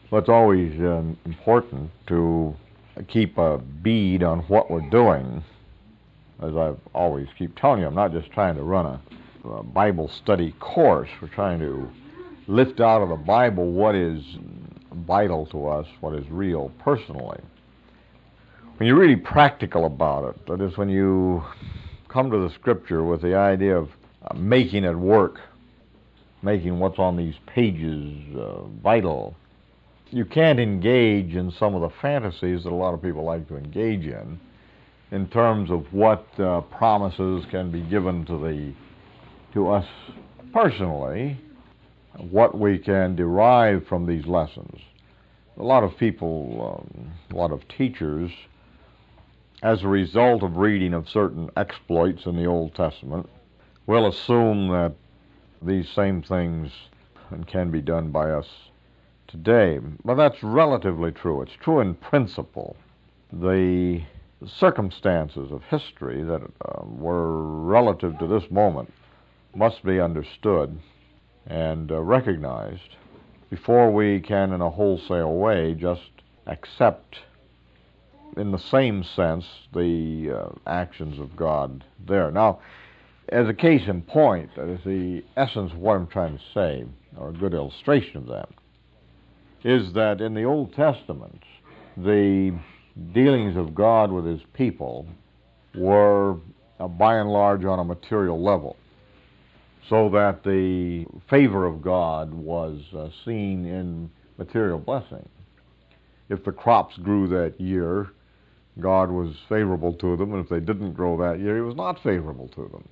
Well, it's always important to keep a bead on what we're doing. As I always keep telling you, I'm not just trying to run a Bible study course. We're trying to lift out of the Bible what is vital to us, what is real personally. When you're really practical about it, that is, when you come to the Scripture with the idea of making it work, making what's on these pages vital, you can't engage in some of the fantasies that a lot of people like to engage in terms of what promises can be given to us personally, what we can derive from these lessons. A lot of people, a lot of teachers, as a result of reading of certain exploits in the Old Testament, will assume that these same things can be done by us today. But that's relatively true. It's true in principle. The circumstances of history that were relative to this moment must be understood and recognized before we can, in a wholesale way, just accept in the same sense the actions of God there. Now, as a case in point, that is the essence of what I'm trying to say, or a good illustration of that, is that in the Old Testament, the dealings of God with His people were, by and large, on a material level, so that the favor of God was seen in material blessing. If the crops grew that year, God was favorable to them, and if they didn't grow that year, He was not favorable to them.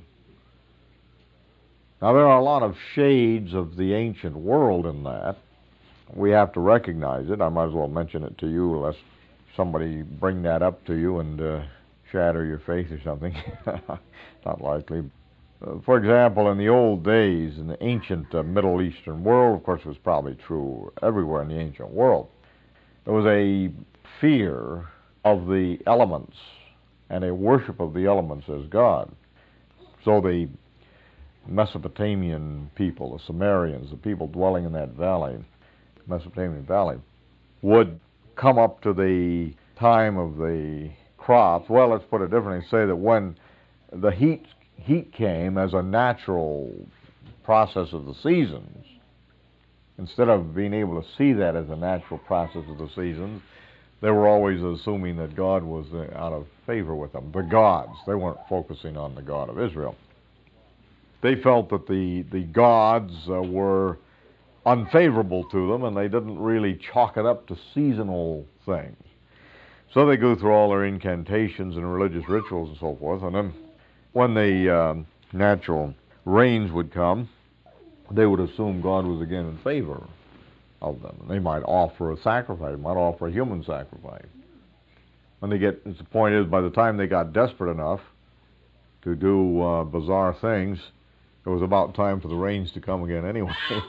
Now, there are a lot of shades of the ancient world in that. We have to recognize it. I might as well mention it to you, lest somebody bring that up to you and shatter your faith or something. Not likely. For example, in the old days, in the ancient Middle Eastern world, of course it was probably true everywhere in the ancient world, there was a fear of the elements and a worship of the elements as God. So the Mesopotamian people, the Sumerians, the people dwelling in that valley, Mesopotamian valley, would come up to the time of the crops. Well, let's put it differently, say that when the heat came as a natural process of the seasons, instead of being able to see that as a natural process of the seasons, they were always assuming that God was out of favor with them. The gods. They weren't focusing on the God of Israel. They felt that the gods were unfavorable to them, and they didn't really chalk it up to seasonal things. So they go through all their incantations and religious rituals and so forth, and then when the natural rains would come, they would assume God was again in favor of them. And they might offer a sacrifice, might offer a human sacrifice. When they get, the point is, by the time they got desperate enough to do bizarre things, it was about time for the rains to come again anyway.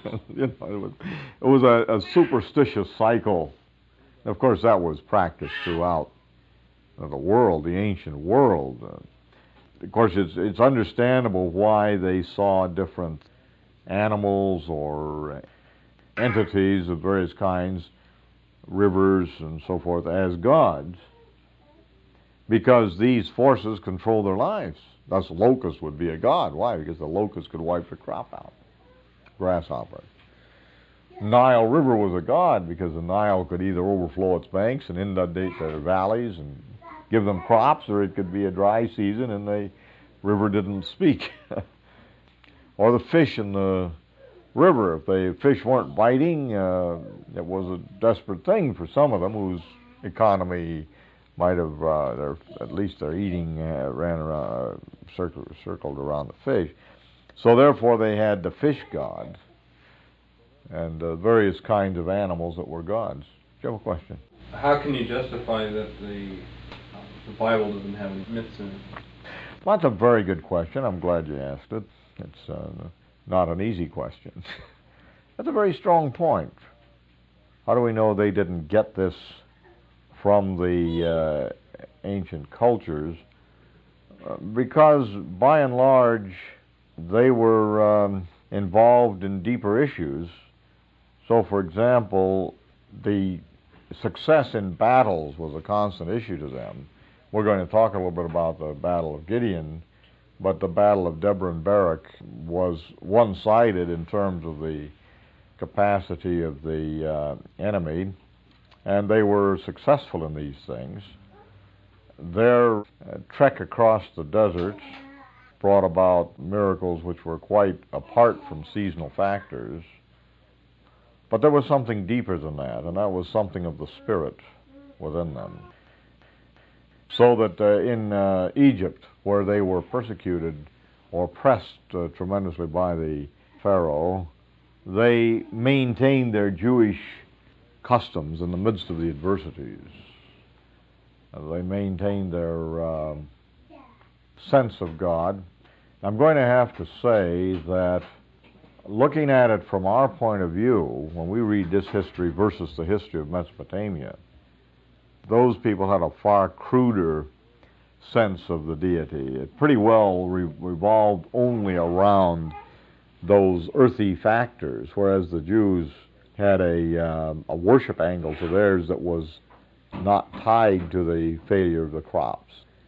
It was a superstitious cycle. Of course, that was practiced throughout the world, the ancient world. Of course, it's understandable why they saw different animals or entities of various kinds, rivers and so forth, as gods, because these forces control their lives. Thus, locust would be a god. Why? Because the locust could wipe the crop out. Grasshopper. Nile River was a god because the Nile could either overflow its banks and inundate their valleys and give them crops, or it could be a dry season and the river didn't speak. Or the fish in the river. If the fish weren't biting, it was a desperate thing for some of them whose economy might have, at least their eating ran around, circled around the fish. So therefore they had the fish god and various kinds of animals that were gods. Do you have a question? How can you justify that the Bible doesn't have any myths in it? Well, that's a very good question. I'm glad you asked it. It's not an easy question. That's a very strong point. How do we know they didn't get this from the ancient cultures? Because by and large they were involved in deeper issues. So, for example, the success in battles was a constant issue to them. We're going to talk a little bit about the Battle of Gideon, but the Battle of Deborah and Barak was one-sided in terms of the capacity of the enemy, and they were successful in these things. Their trek across the deserts brought about miracles which were quite apart from seasonal factors. But there was something deeper than that, and that was something of the Spirit within them. So that in Egypt, where they were persecuted or pressed tremendously by the Pharaoh, they maintained their Jewish customs in the midst of the adversities. They maintained their sense of God. I'm going to have to say that looking at it from our point of view, when we read this history versus the history of Mesopotamia, those people had a far cruder sense of the deity. It pretty well revolved only around those earthy factors, whereas the Jews had a worship angle to theirs that was not tied to the failure of the crops.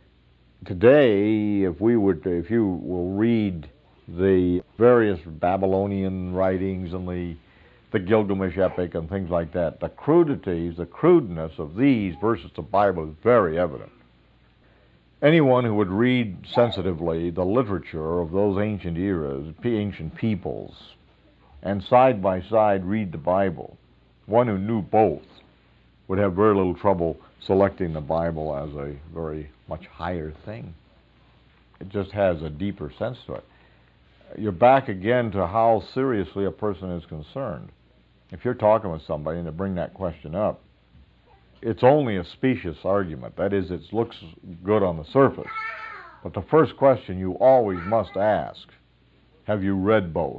Today, if you will read the various Babylonian writings and the Gilgamesh epic and things like that, the crudeness of these versus the Bible is very evident. Anyone who would read sensitively the literature of those ancient eras, ancient peoples, and side by side read the Bible, one who knew both would have very little trouble selecting the Bible as a very much higher thing. It just has a deeper sense to it. You're back again to how seriously a person is concerned. If you're talking with somebody and they bring that question up, it's only a specious argument. That is, it looks good on the surface. But the first question you always must ask, have you read both?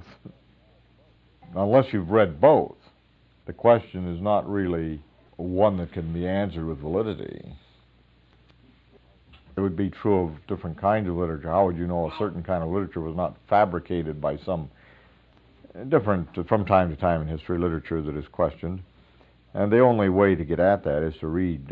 Unless you've read both, the question is not really one that can be answered with validity. It would be true of different kinds of literature. How would you know a certain kind of literature was not fabricated by some different, from time to time in history, literature that is questioned? And the only way to get at that is to read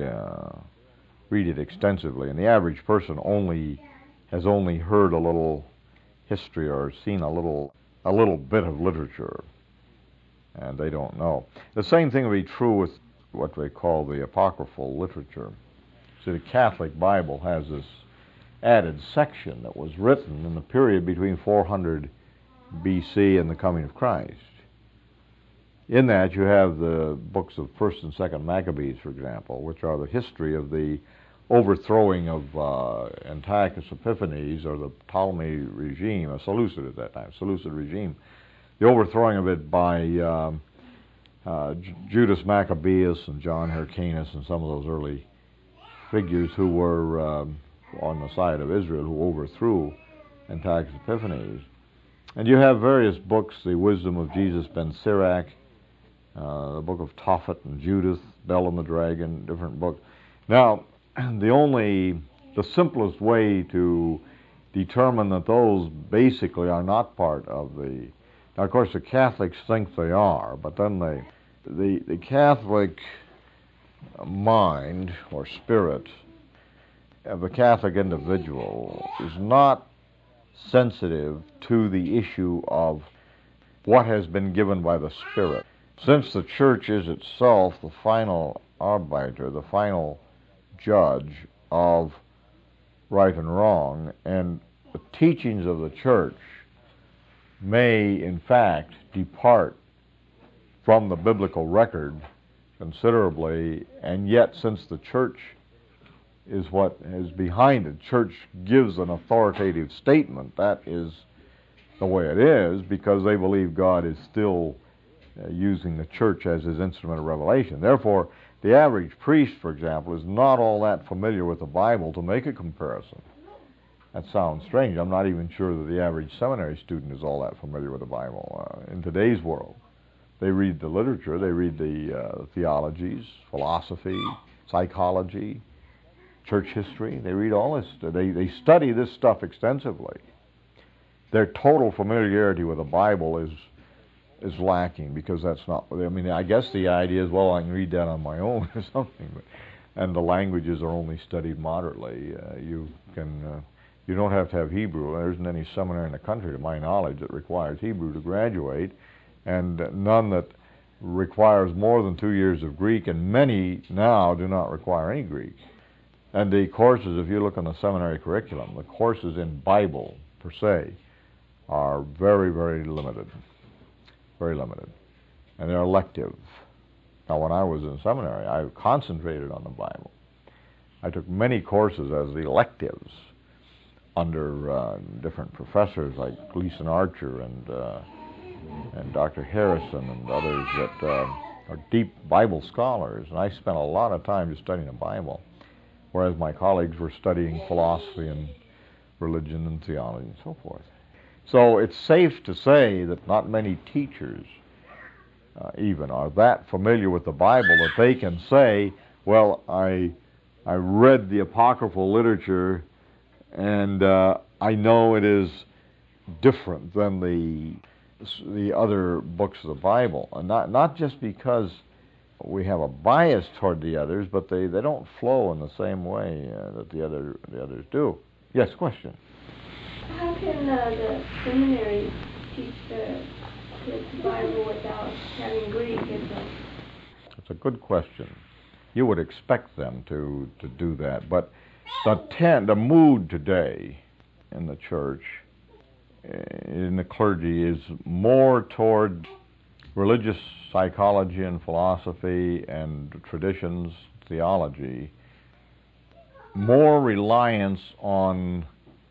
it extensively. And the average person has only heard a little history or seen a little bit of literature, and they don't know. The same thing would be true with what we call the apocryphal literature. See, the Catholic Bible has this added section that was written in the period between 400 BC and the coming of Christ. In that you have the books of 1st and 2nd Maccabees, for example, which are the history of the overthrowing of Antiochus Epiphanes, or the Ptolemy regime, a Seleucid at that time, Seleucid regime, the overthrowing of it by Judas Maccabeus and John Hyrcanus and some of those early figures who were on the side of Israel, who overthrew Antiochus Epiphanes. And you have various books, the Wisdom of Jesus ben Sirach, the book of Tophet and Judith, Bel and the Dragon, different books. Now, the simplest way to determine that those basically are not part of the... Now, of course, the Catholics think they are, but then the Catholic mind or spirit of the Catholic individual is not sensitive to the issue of what has been given by the Spirit. Since the Church is itself the final arbiter, the final judge of right and wrong, and the teachings of the Church may, in fact, depart from the biblical record considerably, and yet since the Church is what is behind it, Church gives an authoritative statement, that is the way it is, because they believe God is still using the Church as his instrument of revelation. Therefore, the average priest, for example, is not all that familiar with the Bible to make a comparison. That sounds strange. I'm not even sure that the average seminary student is all that familiar with the Bible in today's world. They read the literature, they read the theologies, philosophy, psychology, church history. They read all this. They study this stuff extensively. Their total familiarity with the Bible is is lacking, because that's not, I mean, I guess the idea is, well, I can read that on my own or something, and the languages are only studied moderately. You don't have to have Hebrew. There isn't any seminary in the country, to my knowledge, that requires Hebrew to graduate, and none that requires more than 2 years of Greek, and many now do not require any Greek. And the courses, if you look on the seminary curriculum, the courses in Bible, per se, are very, very limited. Very limited. And they're elective. Now, when I was in seminary, I concentrated on the Bible. I took many courses as the electives under different professors like Gleason Archer and Dr. Harrison and others that are deep Bible scholars. And I spent a lot of time just studying the Bible, whereas my colleagues were studying philosophy and religion and theology and so forth. So it's safe to say that not many teachers even are that familiar with the Bible that they can say, well, I read the apocryphal literature and I know it is different than the other books of the Bible. And not just because we have a bias toward the others, but they don't flow in the same way that the others do. Yes, question? How can the seminary teach the Bible without having Greek? It's a good question. You would expect them to do that, but the mood today in the church, in the clergy, is more toward religious psychology and philosophy and traditions, theology, more reliance on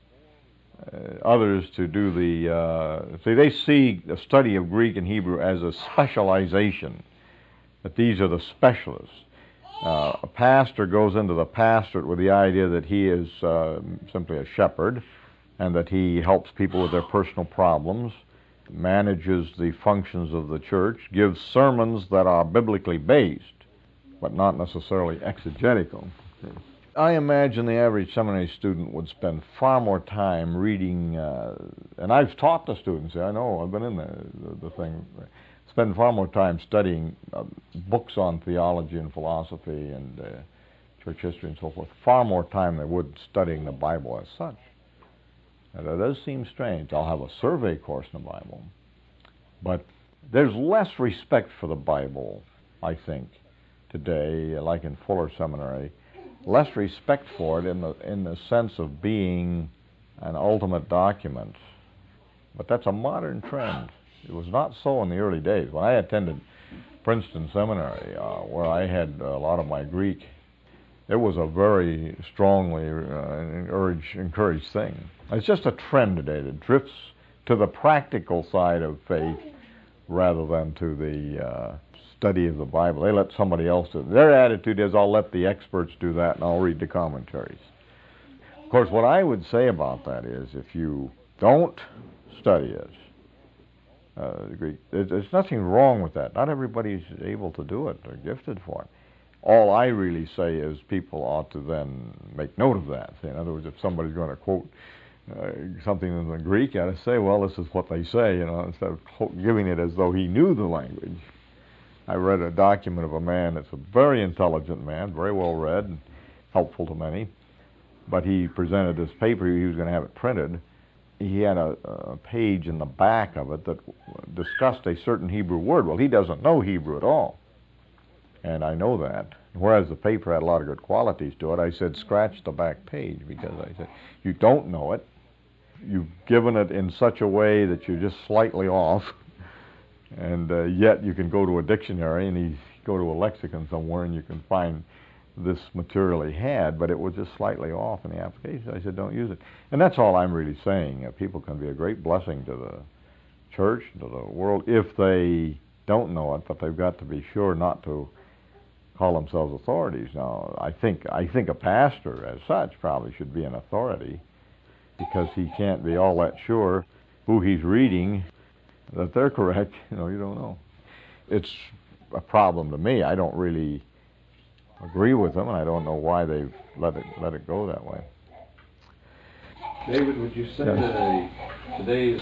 others to do they see the study of Greek and Hebrew as a specialization, that these are the specialists. A pastor goes into the pastorate with the idea that he is simply a shepherd and that he helps people with their personal problems, manages the functions of the church, gives sermons that are biblically based, but not necessarily exegetical. I imagine the average seminary student would spend far more time reading, and I've taught the students, I know, I've been in the thing, spend far more time studying books on theology and philosophy and church history and so forth, far more time than they would studying the Bible as such. And it does seem strange. I'll have a survey course in the Bible, but there's less respect for the Bible, I think, today, like in Fuller Seminary, less respect for it in the sense of being an ultimate document. But that's a modern trend. It was not so in the early days. When I attended Princeton Seminary, where I had a lot of my Greek, it was a very strongly encouraged thing. It's just a trend today that drifts to the practical side of faith rather than to the study of the Bible. They let somebody else do it. Their attitude is, I'll let the experts do that and I'll read the commentaries. Of course, what I would say about that is, if you don't study it, Greek, there's nothing wrong with that. Not everybody's able to do it or gifted for it. All I really say is people ought to then make note of that. In other words, if somebody's going to quote something in the Greek, you ought to say, well, this is what they say, instead of giving it as though he knew the language. I read a document of a man that's a very intelligent man, very well read, and helpful to many, but he presented this paper, he was going to have it printed. He had a page in the back of it that discussed a certain Hebrew word. Well, he doesn't know Hebrew at all, and I know that. Whereas the paper had a lot of good qualities to it, I said, scratch the back page, because I said, you don't know it. You've given it in such a way that you're just slightly off, and yet you can go to a dictionary and you go to a lexicon somewhere and you can find this material he had, but it was just slightly off in the application. I said, don't use it. And that's all I'm really saying. People can be a great blessing to the church, to the world, if they don't know it, but they've got to be sure not to call themselves authorities. Now, I think a pastor as such probably should be an authority, because he can't be all that sure who he's reading that they're correct. You don't know. It's a problem to me. I don't really agree with them, and I don't know why they've let it go that way. David, would you say that today's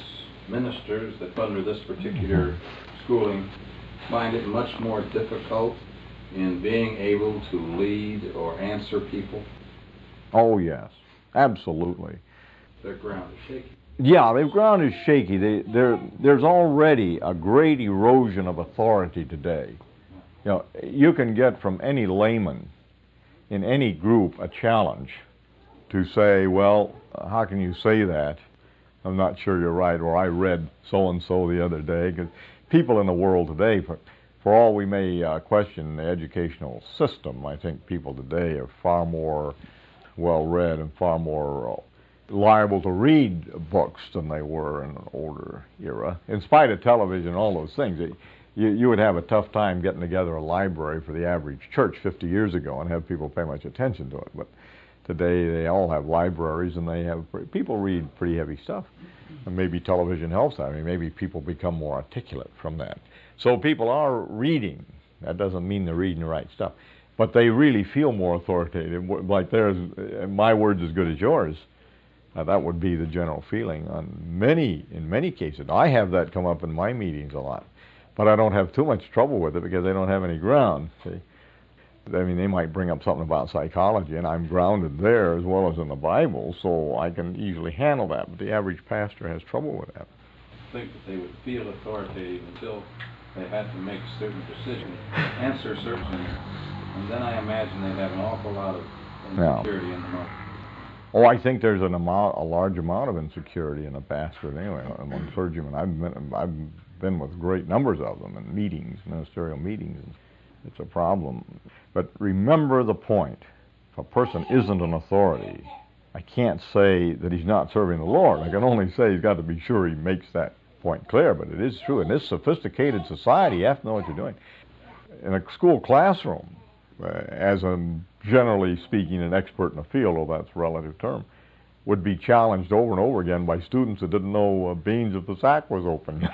ministers that under this particular schooling find it much more difficult in being able to lead or answer people? Oh, yes, absolutely. Their ground is shaky. Yeah, their ground is shaky. There's already a great erosion of authority today. You know, you can get from any layman in any group a challenge to say, well, how can you say that? I'm not sure you're right, or I read so-and-so the other day. Because people in the world today, for all we may question the educational system, I think people today are far more well-read and far more liable to read books than they were in an older era. In spite of television and all those things, you would have a tough time getting together a library for the average church 50 years ago and have people pay much attention to it. But today they all have libraries, and people read pretty heavy stuff. And maybe television helps that. I mean, maybe people become more articulate from that. So people are reading. That doesn't mean they're reading the right stuff. But they really feel more authoritative, like my word's as good as yours. That would be the general feeling in many cases. I have that come up in my meetings a lot. But I don't have too much trouble with it because they don't have any ground. See? I mean, they might bring up something about psychology, and I'm grounded there as well as in the Bible, so I can easily handle that. But the average pastor has trouble with that. I think that they would feel authoritative until they had to make certain decisions, answer certain things, and then I imagine they'd have an awful lot of insecurity in the moment. Oh, I think there's a large amount of insecurity in a pastorate anyway, among clergymen. I've been with great numbers of them in meetings, ministerial meetings. It's a problem. But remember the point. If a person isn't an authority, I can't say that he's not serving the Lord. I can only say he's got to be sure he makes that point clear. But it is true. In this sophisticated society, you have to know what you're doing. In a school classroom, as a generally speaking an expert in the field, although that's a relative term, would be challenged over and over again by students that didn't know beans if the sack was open.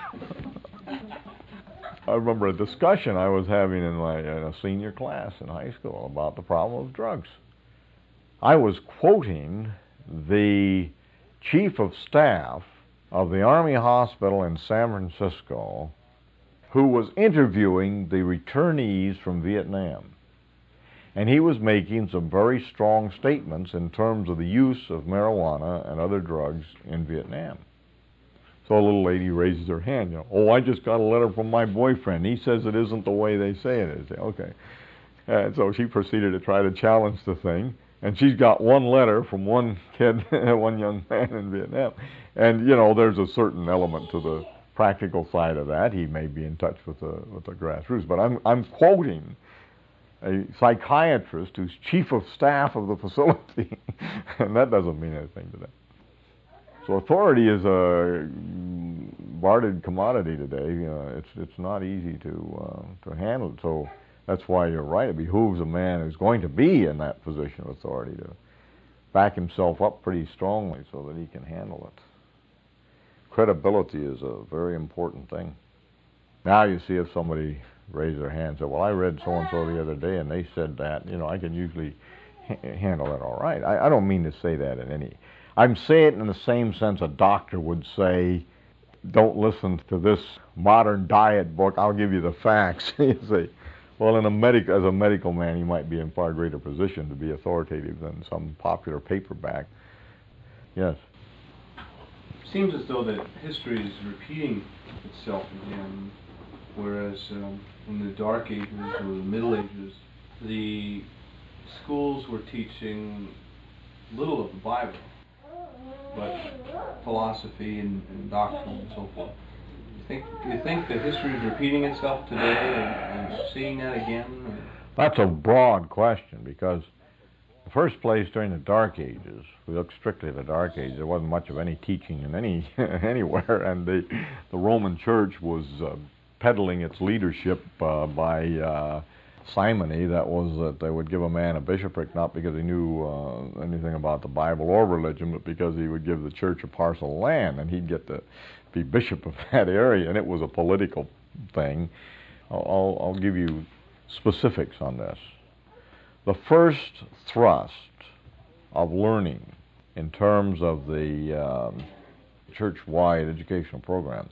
I remember a discussion I was having in a senior class in high school about the problem of drugs. I was quoting the chief of staff of the Army Hospital in San Francisco, who was interviewing the returnees from Vietnam. And he was making some very strong statements in terms of the use of marijuana and other drugs in Vietnam. So a little lady raises her hand, oh, I just got a letter from my boyfriend. He says it isn't the way they say it is. Okay. And so she proceeded to try to challenge the thing. And she's got one letter from one kid, one young man in Vietnam. And, there's a certain element to the practical side of that. He may be in touch with the grassroots. But I'm quoting a psychiatrist who's chief of staff of the facility. And that doesn't mean anything today. So authority is a bartered commodity today. It's not easy to handle. So that's why you're right. It behooves a man who's going to be in that position of authority to back himself up pretty strongly so that he can handle it. Credibility is a very important thing. Now you see if somebody raised their hand and said, well, I read so-and-so the other day and they said that, I can usually handle that all right. I don't mean to say that in any... I'm saying it in the same sense a doctor would say, don't listen to this modern diet book, I'll give you the facts. You say, well, as a medical man, he might be in far greater position to be authoritative than some popular paperback. Yes? It seems as though that history is repeating itself again, whereas in the Dark Ages or the Middle Ages, the schools were teaching little of the Bible, but philosophy and doctrine and so forth. You think that history is repeating itself today and seeing that again? Or? That's a broad question, because the first place during the Dark Ages, we look strictly at the Dark Ages, there wasn't much of any teaching in anywhere, and the Roman Church was peddling its leadership by simony. That was that they would give a man a bishopric not because he knew anything about the Bible or religion, but because he would give the church a parcel of land and he'd get to be bishop of that area, and it was a political thing. I'll give you specifics on this. The first thrust of learning in terms of the church-wide educational program,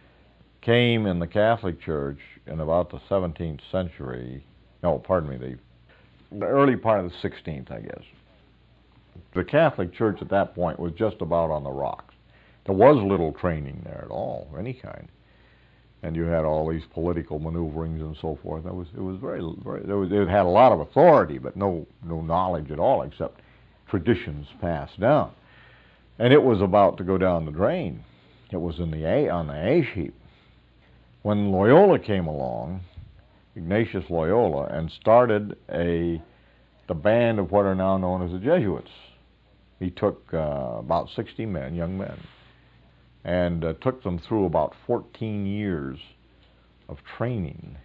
came in the Catholic Church in about the 17th century. No, pardon me, the early part of the 16th, I guess. The Catholic Church at that point was just about on the rocks. There was little training there at all, of any kind. And you had all these political maneuverings and so forth. It was it had a lot of authority, but no knowledge at all, except traditions passed down. And it was about to go down the drain. It was on the ash heap. When Loyola came along, Ignatius Loyola, and started the band of what are now known as the Jesuits. He took about 60 men, young men, and took them through about 14 years of training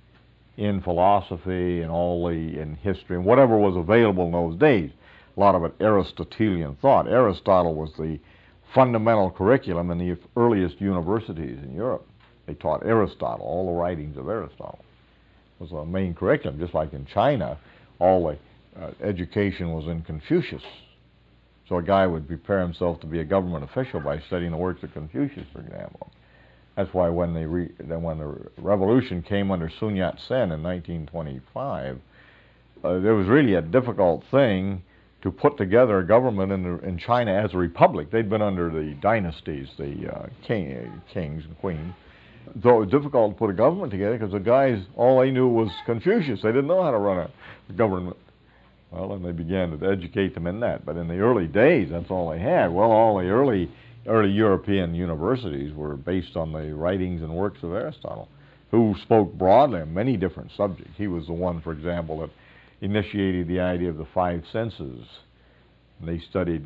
in philosophy and in history and whatever was available in those days. A lot of it Aristotelian thought. Aristotle was the fundamental curriculum in the earliest universities in Europe. They taught Aristotle, all the writings of Aristotle was the main curriculum. Just like in China, all the education was in Confucius. So a guy would prepare himself to be a government official by studying the works of Confucius, for example. That's why when the revolution came under Sun Yat-sen in 1925, there was really a difficult thing to put together a government in China as a republic. They'd been under the dynasties, the kings and queens. So it was difficult to put a government together because the guys, all they knew was Confucius. They didn't know how to run a government. Well, and they began to educate them in that. But in the early days, that's all they had. Well, all the early European universities were based on the writings and works of Aristotle, who spoke broadly on many different subjects. He was the one, for example, that initiated the idea of the five senses. And he studied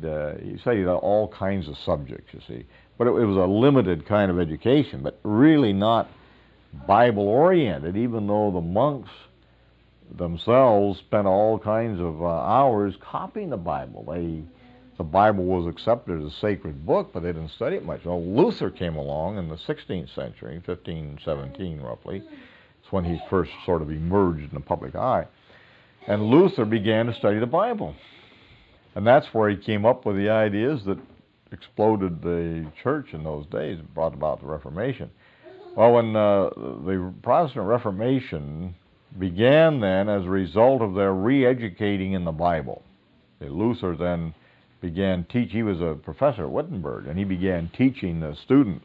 all kinds of subjects, you see. But it was a limited kind of education, but really not Bible-oriented, even though the monks themselves spent all kinds of hours copying the Bible. The Bible was accepted as a sacred book, but they didn't study it much. Well, Luther came along in the 16th century, 1517 roughly. It's when he first sort of emerged in the public eye. And Luther began to study the Bible. And that's where he came up with the ideas that exploded the church in those days, brought about the Reformation. Well, when the Protestant Reformation began then as a result of their re-educating in the Bible. Luther then began he was a professor at Wittenberg, and he began teaching the students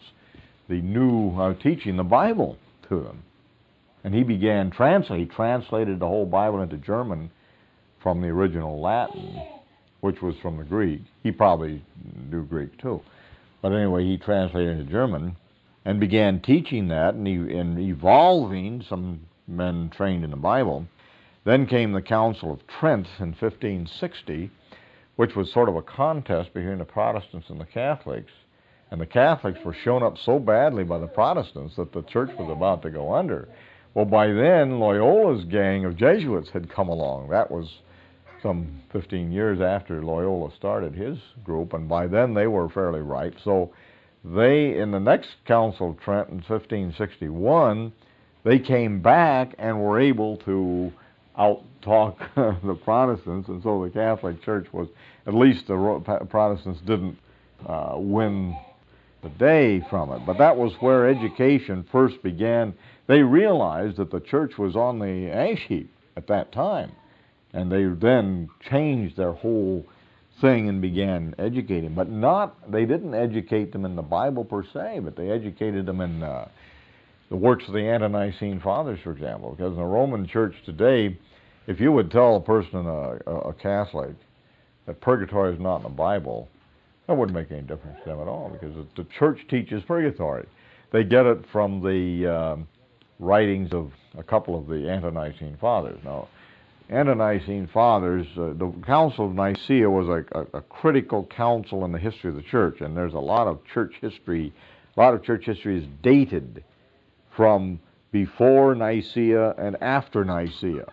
teaching the Bible to them. And he began he translated the whole Bible into German from the original Latin, which was from the Greek. He probably knew Greek too. But anyway, he translated into German and began teaching that and evolving some men trained in the Bible. Then came the Council of Trent in 1560, which was sort of a contest between the Protestants and the Catholics. And the Catholics were shown up so badly by the Protestants that the church was about to go under. Well, by then, Loyola's gang of Jesuits had come along. That was some 15 years after Loyola started his group, and by then they were fairly ripe. So they, in the next Council of Trent in 1561, they came back and were able to out-talk the Protestants, and so the Catholic Church was, at least the Protestants didn't win the day from it. But that was where education first began. They realized that the church was on the ash heap at that time, and they then changed their whole thing and began educating. But they didn't educate them in the Bible per se, but they educated them in the works of the Ante-Nicene Fathers, for example. Because in the Roman Church today, if you would tell a person, a Catholic, that purgatory is not in the Bible, that wouldn't make any difference to them at all, because the church teaches purgatory. They get it from the writings of a couple of the Ante-Nicene Fathers. Now, Ante-Nicene Fathers, the Council of Nicaea was a critical council in the history of the church, and there's a lot of church history. A lot of church history is dated from before Nicaea and after Nicaea.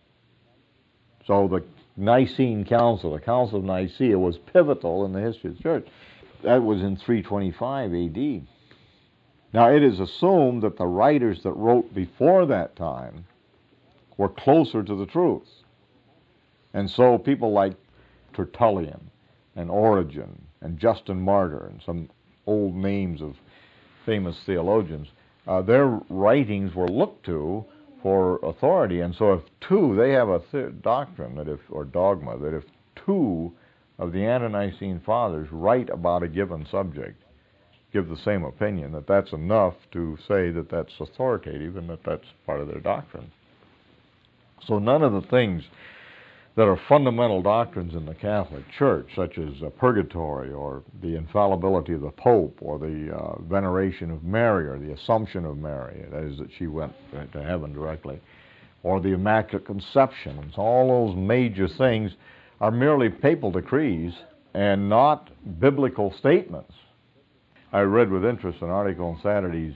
So the Nicene Council, the Council of Nicaea, was pivotal in the history of the church. That was in 325 A.D. Now, it is assumed that the writers that wrote before that time were closer to the truth. And so people like Tertullian and Origen and Justin Martyr and some old names of famous theologians, their writings were looked to for authority. And so if they have a doctrine that or dogma, that if two of the Ante-Nicene Fathers write about a given subject, give the same opinion, that's enough to say that that's authoritative and that's part of their doctrine. So none of the things that are fundamental doctrines in the Catholic Church, such as purgatory or the infallibility of the Pope or the veneration of Mary or the Assumption of Mary, that is, that she went to heaven directly, or the Immaculate Conception, and so all those major things are merely papal decrees and not biblical statements. I read with interest an article in Saturday's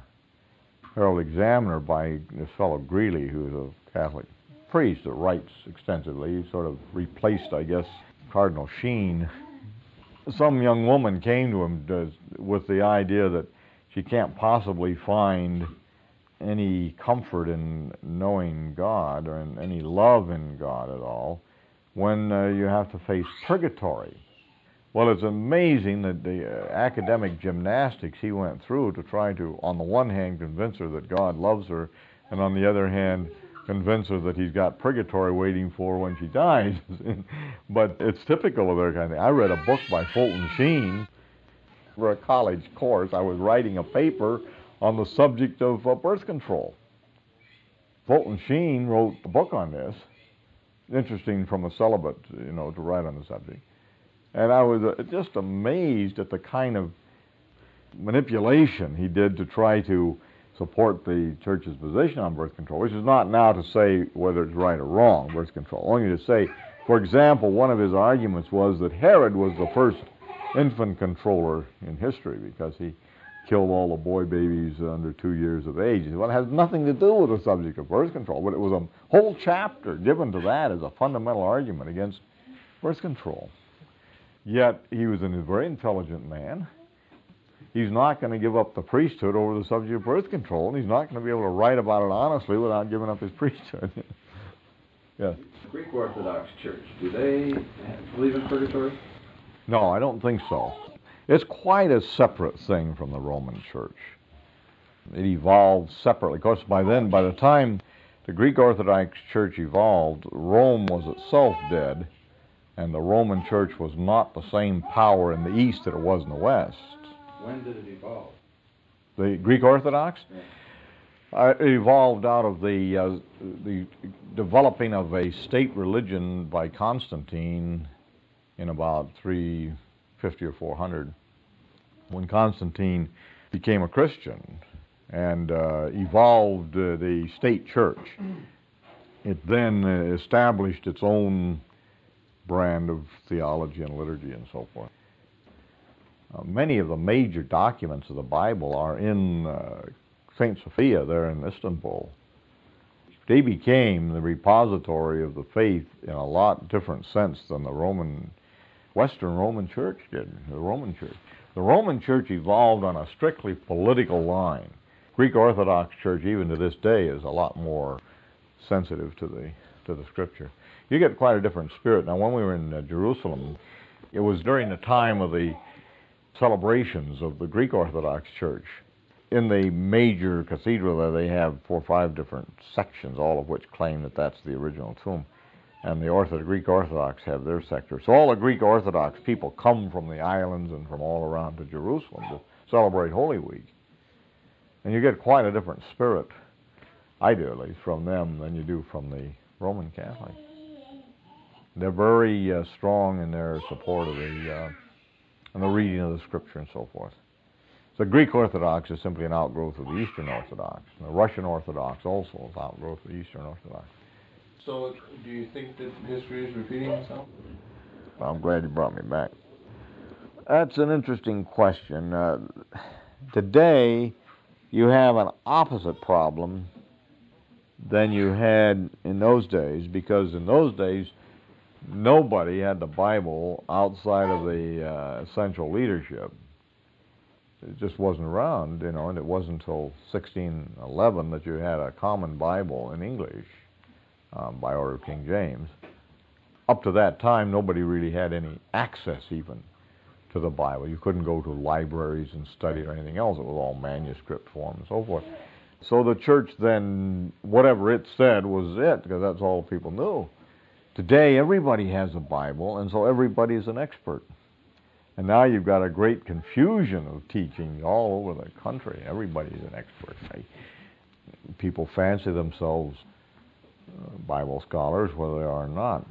Herald Examiner by this fellow Greeley, who's a Catholic priest that writes extensively. He sort of replaced, I guess, Cardinal Sheen. Some young woman came to him with the idea that she can't possibly find any comfort in knowing God or in any love in God at all when you have to face purgatory. Well, it's amazing that the academic gymnastics he went through to try to, on the one hand, convince her that God loves her, and on the other hand, convince her that he's got purgatory waiting for when she dies. But it's typical of their kind of thing. I read a book by Fulton Sheen for a college course. I was writing a paper on the subject of birth control. Fulton Sheen wrote a book on this. Interesting from a celibate, to write on the subject. And I was just amazed at the kind of manipulation he did to try to support the Church's position on birth control, which is not now to say whether it's right or wrong, birth control. Only to say, for example, one of his arguments was that Herod was the first infant controller in history because he killed all the boy babies under 2 years of age. Well, it has nothing to do with the subject of birth control, but it was a whole chapter given to that as a fundamental argument against birth control. Yet he was a very intelligent man. He's not going to give up the priesthood over the subject of birth control, and he's not going to be able to write about it honestly without giving up his priesthood. Yes. Greek Orthodox Church, do they believe in purgatory? No, I don't think so. It's quite a separate thing from the Roman Church. It evolved separately. Of course, by the time the Greek Orthodox Church evolved, Rome was itself dead, and the Roman Church was not the same power in the East that it was in the West. When did it evolve? The Greek Orthodox? Yeah. It evolved out of the developing of a state religion by Constantine in about 350 or 400, when Constantine became a Christian and evolved the state church. It then established its own brand of theology and liturgy and so forth. Many of the major documents of the Bible are in St. Sophia there in Istanbul. They became the repository of the faith in a lot different sense than the Western Roman Church did. The Roman Church evolved on a strictly political line. Greek Orthodox Church, even to this day, is a lot more sensitive to the Scripture. You get quite a different spirit. Now, when we were in Jerusalem, it was during the time of the celebrations of the Greek Orthodox Church. In the major cathedral there, they have 4 or 5 different sections, all of which claim that that's the original tomb. And the Greek Orthodox have their sector. So all the Greek Orthodox people come from the islands and from all around to Jerusalem to celebrate Holy Week. And you get quite a different spirit, I do at least, from them than you do from the Roman Catholic. They're very strong in their support of the reading of the Scripture and so forth. The Greek Orthodox is simply an outgrowth of the Eastern Orthodox. And the Russian Orthodox also is an outgrowth of the Eastern Orthodox. So, do you think that history is repeating itself? I'm glad you brought me back. That's an interesting question. Today, you have an opposite problem than you had in those days, because in those days, nobody had the Bible outside of the essential leadership. It just wasn't around, and it wasn't until 1611 that you had a common Bible in English by order of King James. Up to that time, nobody really had any access even to the Bible. You couldn't go to libraries and study or anything else. It was all manuscript form and so forth. So the church then, whatever it said was it, because that's all people knew. Today, everybody has a Bible, and so everybody's an expert. And now you've got a great confusion of teaching all over the country. Everybody's an expert. People fancy themselves Bible scholars, whether they are or not.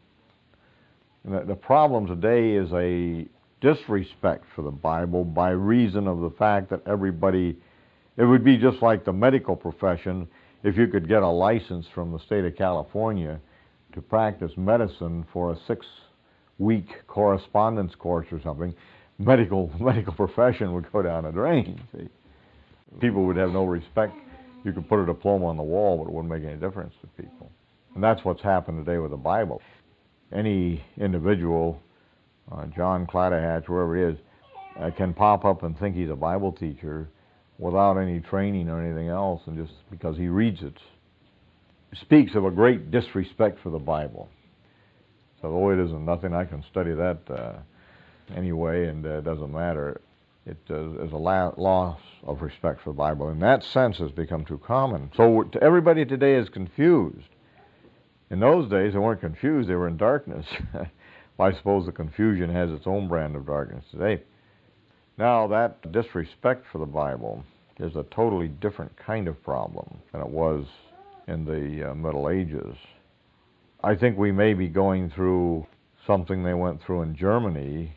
And the problem today is a disrespect for the Bible by reason of the fact that everybody, it would be just like the medical profession if you could get a license from the state of California to practice medicine for a 6-week correspondence course or something. Medical profession would go down a drain. See? People would have no respect. You could put a diploma on the wall, but it wouldn't make any difference to people. And that's what's happened today with the Bible. Any individual, John Clatterhatch, wherever he is, can pop up and think he's a Bible teacher without any training or anything else, and just because he reads it. Speaks of a great disrespect for the Bible. So, oh, it isn't nothing, I can study that anyway, and it doesn't matter. It is a loss of respect for the Bible. In that sense, has become too common. So everybody today is confused. In those days, they weren't confused, they were in darkness. I suppose the confusion has its own brand of darkness today. Now, that disrespect for the Bible is a totally different kind of problem than it was in the Middle Ages. I think we may be going through something they went through in Germany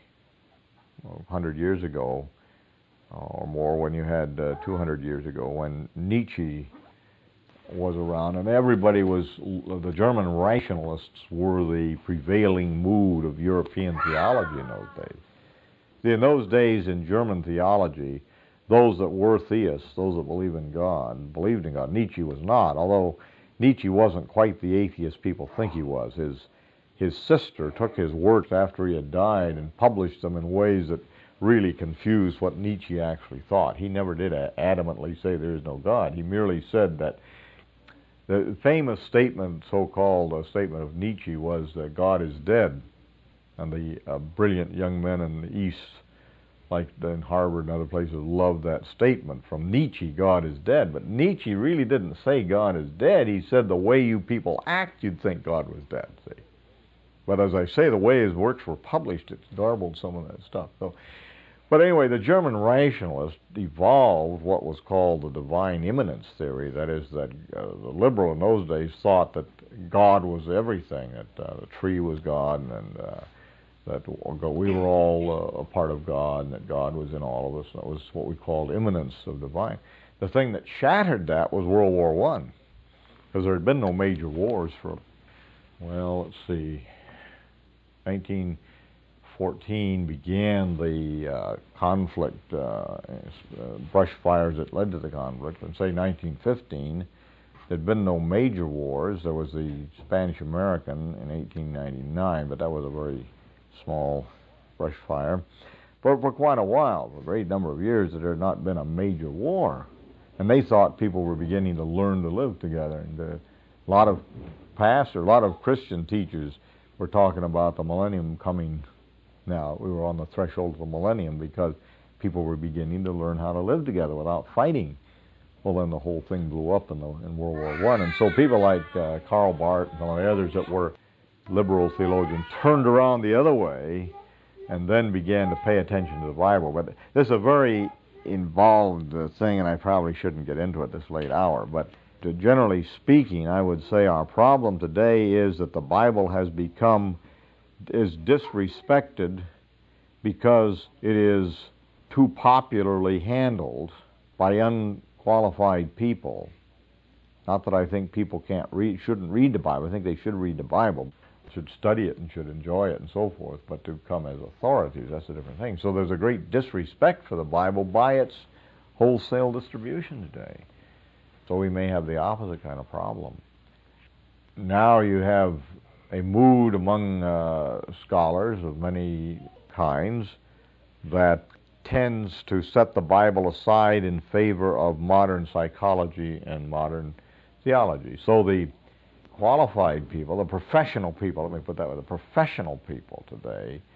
100 years ago, or more, when you had 200 years ago, when Nietzsche was around, and everybody was, the German rationalists were the prevailing mood of European theology in those days. See, in those days in German theology, those that were theists, those that believed in God. Nietzsche was not, although Nietzsche wasn't quite the atheist people think he was. His sister took his works after he had died and published them in ways that really confused what Nietzsche actually thought. He never did adamantly say there is no God. He merely said that the famous statement, so-called statement of Nietzsche, was that God is dead. And the brilliant young men in the East, like in Harvard and other places, loved that statement from Nietzsche, God is dead. But Nietzsche really didn't say God is dead. He said the way you people act, you'd think God was dead, see. But as I say, the way his works were published, it garbled some of that stuff. But anyway, the German rationalist evolved what was called the divine immanence theory. That is, that the liberal in those days thought that God was everything, that the tree was God, and that we were all a part of God, and that God was in all of us. That was what we called immanence of divine. The thing that shattered that was World War I, because there had been no major wars for, well, let's see, 1914 began the conflict, brush fires that led to the conflict. And say 1915, there'd been no major wars. There was the Spanish-American in 1899, but that was a very small brush fire. But for quite a while, for a great number of years, there had not been a major war. And they thought people were beginning to learn to live together. And a lot of pastors, a lot of Christian teachers were talking about the millennium coming now. We were on the threshold of the millennium because people were beginning to learn how to live together without fighting. Well, then the whole thing blew up in World War I. And so people like Karl Barth and some of the others that were liberal theologians turned around the other way and then began to pay attention to the Bible. But this is a very involved thing, and I probably shouldn't get into it this late hour. But generally speaking, I would say our problem today is that the Bible is disrespected because it is too popularly handled by unqualified people. Not that I think people shouldn't read the Bible. I think they should read the Bible, should study it and should enjoy it and so forth, but to come as authorities, that's a different thing. So there's a great disrespect for the Bible by its wholesale distribution today. So we may have the opposite kind of problem. Now you have a mood among scholars of many kinds that tends to set the Bible aside in favor of modern psychology and modern theology. So the qualified people, the professional people, let me put that way, the professional people today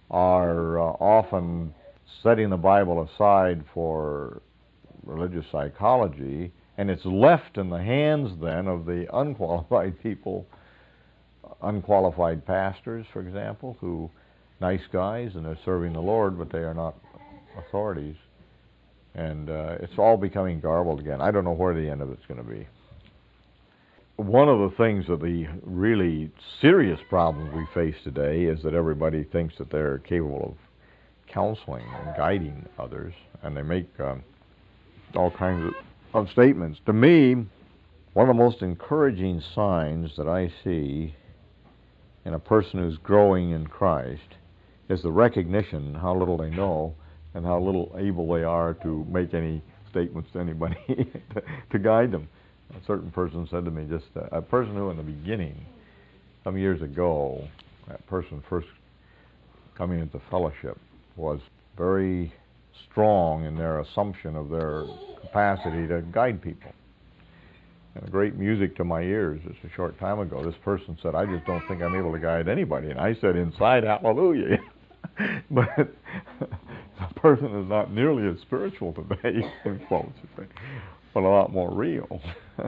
are often setting the Bible aside for religious psychology, and it's left in the hands then of the unqualified people, unqualified pastors, for example, who, nice guys, and they're serving the Lord, but they are not authorities. And it's all becoming garbled again. I don't know where the end of it's going to be. One of the things that the really serious problems we face today is that everybody thinks that they're capable of counseling and guiding others, and they make all kinds of statements. To me, one of the most encouraging signs that I see in a person who's growing in Christ is the recognition how little they know and how little able they are to make any statements to anybody to guide them. A certain person said to me, just a person who in the beginning, some years ago, that person first coming into fellowship was very strong in their assumption of their capacity to guide people. And a great music to my ears just a short time ago, this person said, I just don't think I'm able to guide anybody. And I said, inside, hallelujah. But the person is not nearly as spiritual today, in quotes, but a lot more real.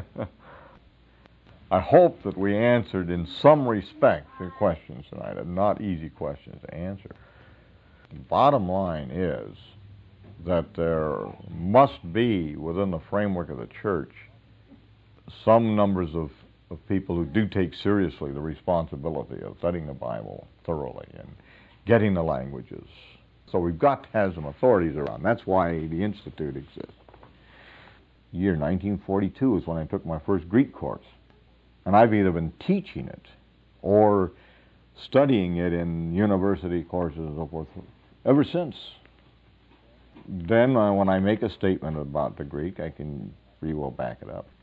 I hope that we answered in some respect the questions tonight. They're not easy questions to answer. The bottom line is that there must be, within the framework of the church, some numbers of people who do take seriously the responsibility of studying the Bible thoroughly and getting the languages. So we've got to have some authorities around. That's why the Institute exists. The year 1942 is when I took my first Greek course. And I've either been teaching it or studying it in university courses and so forth ever since. Then when I make a statement about the Greek, I can pretty well back it up.